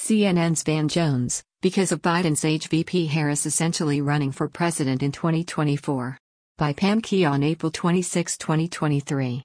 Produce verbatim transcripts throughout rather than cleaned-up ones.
C N N's Van Jones, because of Biden's age, V P Harris essentially running for president in twenty twenty-four. By Pam Key on April twenty-sixth, twenty twenty-three.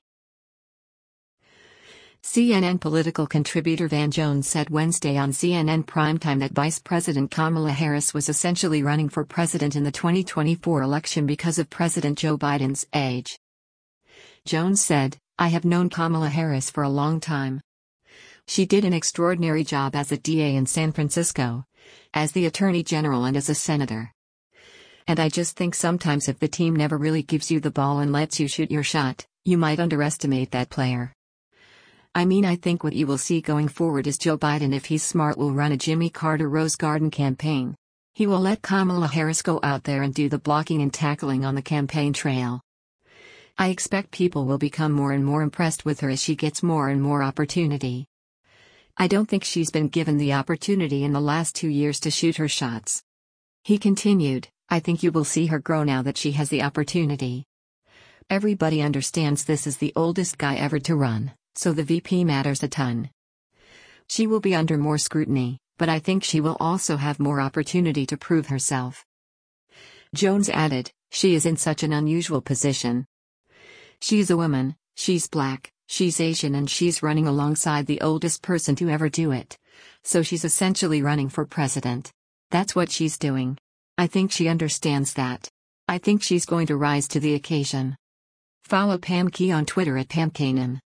C N N political contributor Van Jones said Wednesday on C N N Primetime that Vice President Kamala Harris was essentially running for president in the twenty twenty-four election because of President Joe Biden's age. Jones said, "I have known Kamala Harris for a long time. She did an extraordinary job as a D A in San Francisco, as the Attorney General, and as a senator. And I just think sometimes if the team never really gives you the ball and lets you shoot your shot, you might underestimate that player. I mean, I think what you will see going forward is Joe Biden, if he's smart, will run a Jimmy Carter Rose Garden campaign. He will let Kamala Harris go out there and do the blocking and tackling on the campaign trail. I expect people will become more and more impressed with her as she gets more and more opportunity. I don't think she's been given the opportunity in the last two years to shoot her shots." He continued, "I think you will see her grow now that she has the opportunity. Everybody understands this is the oldest guy ever to run, so the V P matters a ton. She will be under more scrutiny, but I think she will also have more opportunity to prove herself." Jones added, "She is in such an unusual position. She's a woman, she's black, she's Asian, and she's running alongside the oldest person to ever do it. So she's essentially running for president. That's what she's doing. I think she understands that. I think she's going to rise to the occasion." Follow Pam Key on Twitter at Pam Kanan.